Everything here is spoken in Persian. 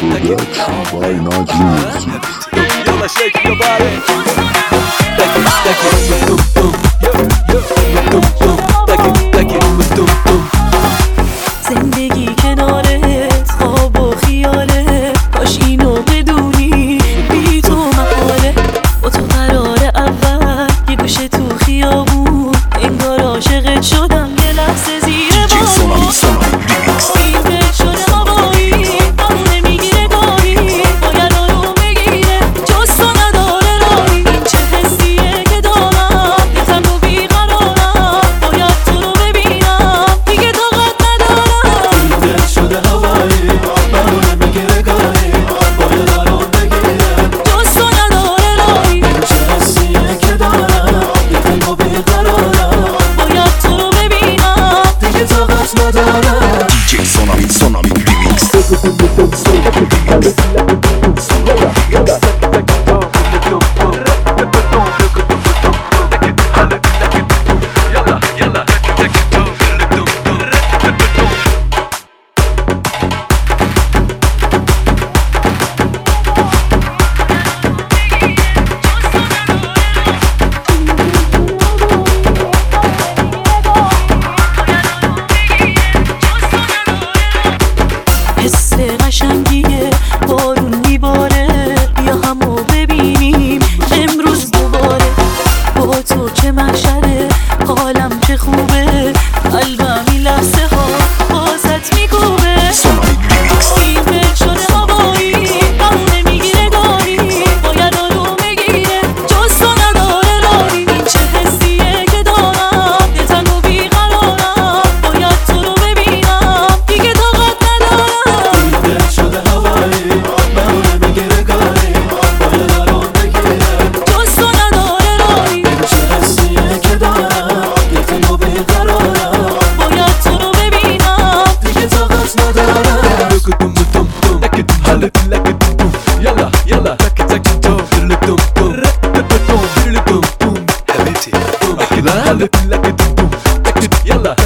Production by Naj Music. Yalla shake your body. زندگی کنارت خواب و خیاله، کاش اینو بدونی بی تو محاله. با تو قرار اول یه گوشه تو خیابون، انگار عاشقت شدم یه لحظه زیر بارون. این دل شده هوایی، همون نمیگیره گاهی، باید آروم بگیره، جز تو نداره راهی. این چه حسیه که دارم، یه تنگ و بیقرارم، باید تو رو ببینم، دیگه طاقت ندارم. این دل شده هوایی، همون نمیگیره گاهی، باید آروم بگیره، جز تو نداره راهی. این چه حسیه که دارم، یه تنگ و بیقرارم، باید تو رو ببینم، دیگه طاقت ندارم. DJ Sonami Remix. حس قشنگیه، بارون میباره، بیا همو ببینیم امروز دوباره. با تو چه محشره، حالم چه خوبه، قلبم این لحظه ها بازت میگوبه. این دل شده هوایی، همون نمیگیره گاهی، باید آروم بگیره، جز تو نداره راهی. این چه حسیه که دارم، یه تنگ و بیقرارم، باید تو رو ببینم، دیگه طاقت ندارم. این دل شده هوایی، همون نمیگیره گاهی، باید آروم بگیره، جز تو نداره راهی. این چه حسیه که دارم، یه تنگ و بیقرارم، باید تو رو ببینم، دیگه طاقت ندارم. يلا يلا تك تك تو دم دم حبيبتي احلى لك يلا